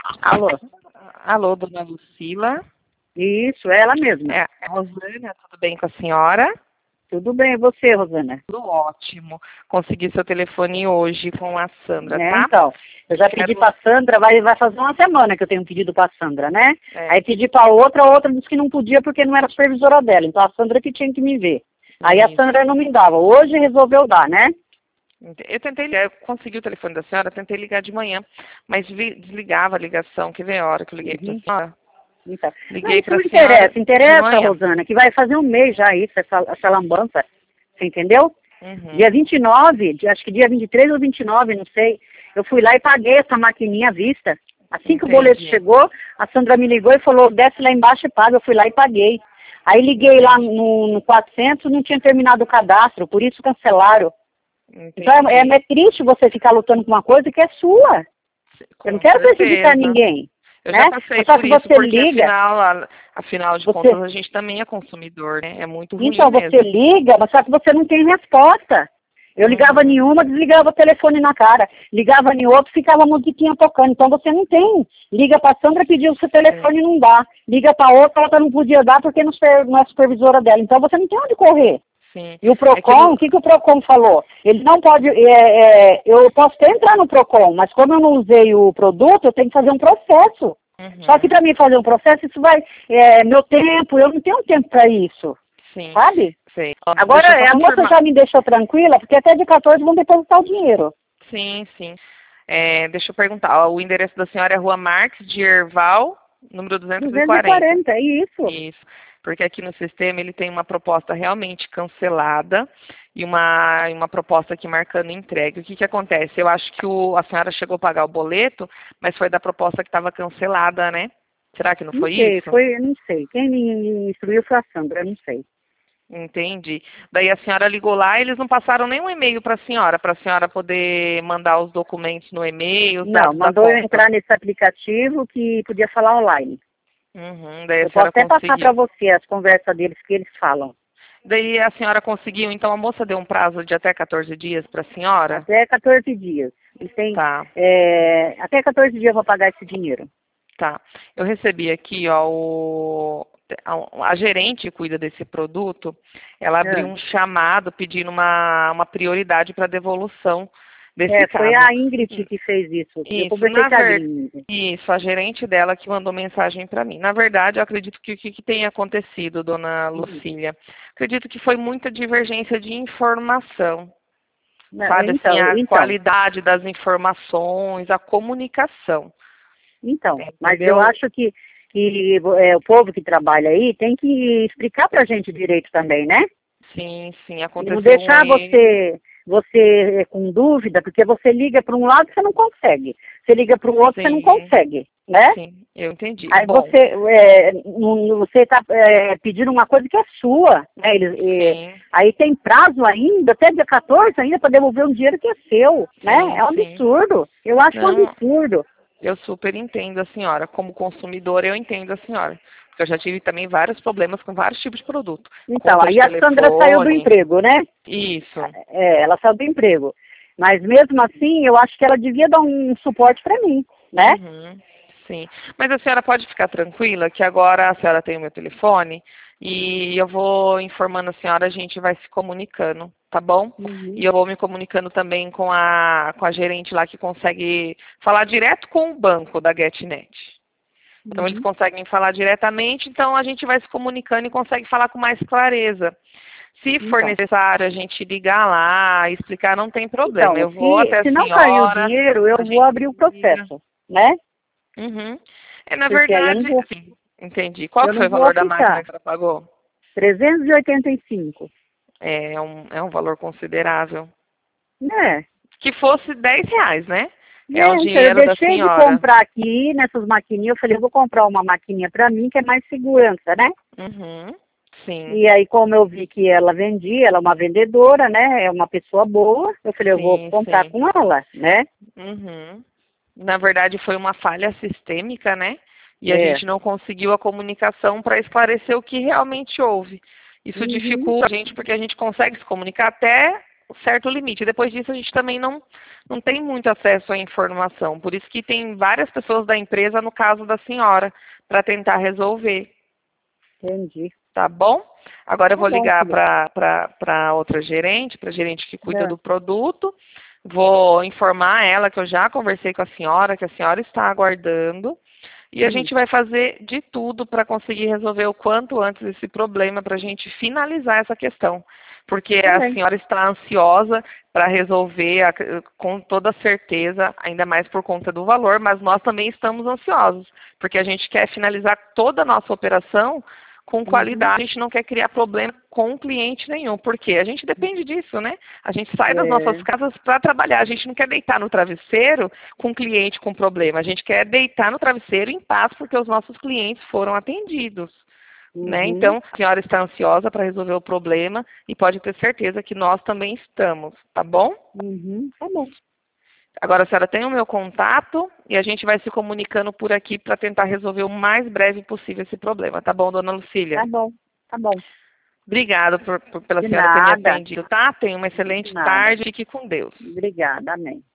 Alô? Alô, dona Lucila? Isso, é ela mesma. É a Rosânia, tudo bem com a senhora? Tudo bem, e você, Rosana? Tudo ótimo. Consegui seu telefone hoje com a Sandra, tá? Então, eu já pedi pra Sandra, vai fazer uma semana que eu tenho pedido pra Sandra, né? É. Aí pedi pra outra, a outra disse que não podia porque não era supervisora dela, então a Sandra que tinha que me ver. Aí a Isso. Sandra não me dava, hoje resolveu dar, né? Eu tentei ligar, eu consegui o telefone da senhora, tentei ligar de manhã, mas desligava a ligação, que veio a hora que eu liguei pra senhora. Então, Liguei não, pra isso não senhora interessa, de interessa, manhã. Rosana, que vai fazer um mês já isso, essa lambança, você entendeu? Uhum. Dia 29, acho que dia 23 ou 29, não sei, eu fui lá e paguei essa maquininha à vista. Assim que o boleto chegou, a Sandra me ligou e falou, desce lá embaixo e paga. Eu fui lá e paguei. Aí liguei lá no 400, não tinha terminado o cadastro, por isso cancelaram. Entendi. Então é triste você ficar lutando com uma coisa que é sua. Eu não quero prejudicar ninguém. Eu né? já passei Só por que isso, você porque liga, afinal de contas a gente também é consumidor, né? É muito ruim então mesmo. você liga, mas só que você não tem resposta. Eu ligava em uma, desligava o telefone na cara. Ligava em outro, ficava a musiquinha tocando. Então você não tem. Liga pra Sandra, pediu o seu telefone e não dá. Liga pra outra não podia dar porque não é supervisora dela. Então você não tem onde correr. Sim. E o PROCON, o que o PROCON falou? Ele não pode, eu posso até entrar no PROCON, mas como eu não usei o produto, eu tenho que fazer um processo. Só que para mim fazer um processo, isso vai, meu tempo, eu não tenho tempo para isso. Sim. Sabe? Sei. Agora, a moça já me deixou tranquila, porque até de 14 vão depositar o dinheiro. Sim, sim. Deixa eu perguntar, o endereço da senhora é Rua Marques de Herval, número 240. 240, isso. Isso, porque aqui no sistema ele tem uma proposta realmente cancelada e uma proposta aqui marcando entrega. O que que acontece? Eu acho que a senhora chegou a pagar o boleto, mas foi da proposta que estava cancelada, né? Será que não foi isso? Não sei. Quem me instruiu foi a Sandra, não sei. Entendi. Daí a senhora ligou lá e eles não passaram nenhum e-mail para a senhora poder mandar os documentos no e-mail, os dados da mandou eu conta. entrar nesse aplicativo que podia falar online. Daí a Eu posso senhora até passar para conseguiu. você as conversas deles que eles falam. Daí a senhora conseguiu, então a moça deu um prazo de até 14 dias para a senhora? Até 14 dias. Eles têm, Tá. até 14 dias para pagar esse dinheiro. Tá. Eu recebi aqui, ó, a gerente que cuida desse produto, ela abriu um chamado pedindo uma prioridade para devolução desse caso. Foi a Ingrid que fez isso. Eu conversei com a Ingrid. Isso, a gerente dela que mandou mensagem para mim. Na verdade, eu acredito que o que tem acontecido, dona Lucília? Acredito que foi muita divergência de informação. Sabe, assim, a qualidade das informações, a comunicação. Então, mas eu acho que o povo que trabalha aí tem que explicar pra gente direito também, né? Sim, aconteceu. E não deixar você com dúvida, porque você liga para um lado e você não consegue. Você liga para o outro e você não consegue, né? Sim, eu entendi. Aí você está pedindo uma coisa que é sua, né? Aí tem prazo ainda, até dia 14 ainda, para devolver um dinheiro que é seu, né? É um absurdo. Eu acho um absurdo. Eu super entendo a senhora. Como consumidora, eu entendo a senhora. Porque eu já tive também vários problemas com vários tipos de produto. Então, aí a Sandra saiu do emprego, né? Isso. Ela saiu do emprego. Mas mesmo assim, eu acho que ela devia dar um suporte para mim, né? Sim. Mas a senhora pode ficar tranquila que agora a senhora tem o meu telefone e eu vou informando a senhora, a gente vai se comunicando, tá bom? E eu vou me comunicando também com a gerente lá que consegue falar direto com o banco da GetNet. Então eles conseguem falar diretamente, então a gente vai se comunicando e consegue falar com mais clareza. Se for necessário a gente ligar lá, explicar, não tem problema. Então, eu vou até a senhora. Se não cair o dinheiro, eu vou abrir o processo, né? Na verdade, sim, entendi. Qual que foi o valor da máquina que você pagou? 385. É um valor considerável. Né? Que fosse R$10, né? É o dinheiro eu da deixei senhora. de comprar aqui nessas maquininhas, eu falei, eu vou comprar uma maquininha para mim que é mais segurança, né? Sim. E aí, como eu vi que ela vendia, ela é uma vendedora, né? É uma pessoa boa, eu falei, eu vou comprar com ela, né? Na verdade, foi uma falha sistêmica, né? E a gente não conseguiu a comunicação para esclarecer o que realmente houve. Isso dificulta a gente, porque a gente consegue se comunicar até certo limite. Depois disso, a gente também não tem muito acesso à informação. Por isso que tem várias pessoas da empresa, no caso da senhora, para tentar resolver. Entendi. Tá bom? Agora eu vou Tá bom, ligar filha. para outra gerente, para a gerente que cuida do produto. Vou informar ela que eu já conversei com a senhora, que a senhora está aguardando. E a gente vai fazer de tudo para conseguir resolver o quanto antes esse problema, para a gente finalizar essa questão. Porque a senhora está ansiosa para resolver com toda certeza, ainda mais por conta do valor, mas nós também estamos ansiosos, porque a gente quer finalizar toda a nossa operação com qualidade, a gente não quer criar problema com cliente nenhum, porque a gente depende disso, né? A gente sai das nossas casas para trabalhar, a gente não quer deitar no travesseiro com cliente com problema, a gente quer deitar no travesseiro em paz porque os nossos clientes foram atendidos. Né? Então, a senhora está ansiosa para resolver o problema e pode ter certeza que nós também estamos, tá bom? Tá bom. Agora a senhora tem o meu contato e a gente vai se comunicando por aqui para tentar resolver o mais breve possível esse problema, tá bom, dona Lucília? Tá bom, tá bom. Obrigada pela De senhora ter me nada. atendido, tá? Tenha uma excelente De nada. tarde e fique com Deus. Obrigada, amém.